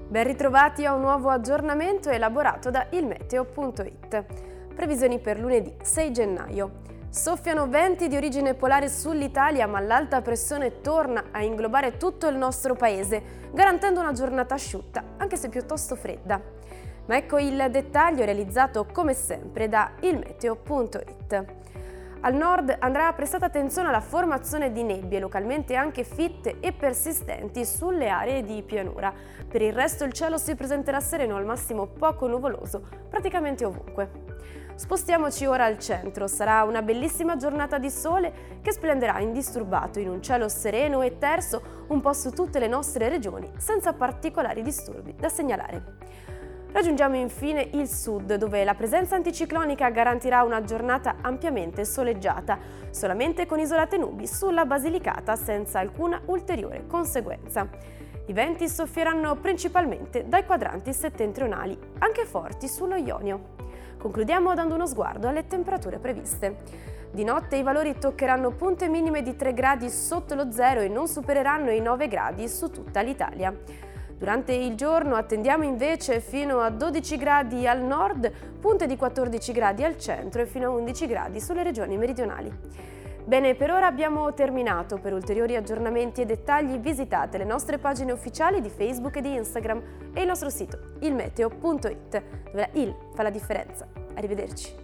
Ben ritrovati a un nuovo aggiornamento elaborato da ilmeteo.it. Previsioni per lunedì 6 gennaio. Soffiano venti di origine polare sull'Italia, ma l'alta pressione torna a inglobare tutto il nostro paese, garantendo una giornata asciutta, anche se piuttosto fredda. Ma ecco il dettaglio realizzato come sempre da ilmeteo.it. Al nord andrà prestata attenzione alla formazione di nebbie, localmente anche fitte e persistenti sulle aree di pianura. Per il resto il cielo si presenterà sereno, al massimo poco nuvoloso, praticamente ovunque. Spostiamoci ora al centro. Sarà una bellissima giornata di sole che splenderà indisturbato in un cielo sereno e terso un po' su tutte le nostre regioni, senza particolari disturbi da segnalare. Raggiungiamo infine il sud, dove la presenza anticiclonica garantirà una giornata ampiamente soleggiata, solamente con isolate nubi sulla Basilicata senza alcuna ulteriore conseguenza. I venti soffieranno principalmente dai quadranti settentrionali, anche forti sullo Ionio. Concludiamo dando uno sguardo alle temperature previste. Di notte i valori toccheranno punte minime di 3 gradi sotto lo zero e non supereranno i 9 gradi su tutta l'Italia. Durante il giorno attendiamo invece fino a 12 gradi al nord, punte di 14 gradi al centro e fino a 11 gradi sulle regioni meridionali. Bene, per ora abbiamo terminato. Per ulteriori aggiornamenti e dettagli visitate le nostre pagine ufficiali di Facebook e di Instagram e il nostro sito ilmeteo.it, dove la il fa la differenza. Arrivederci.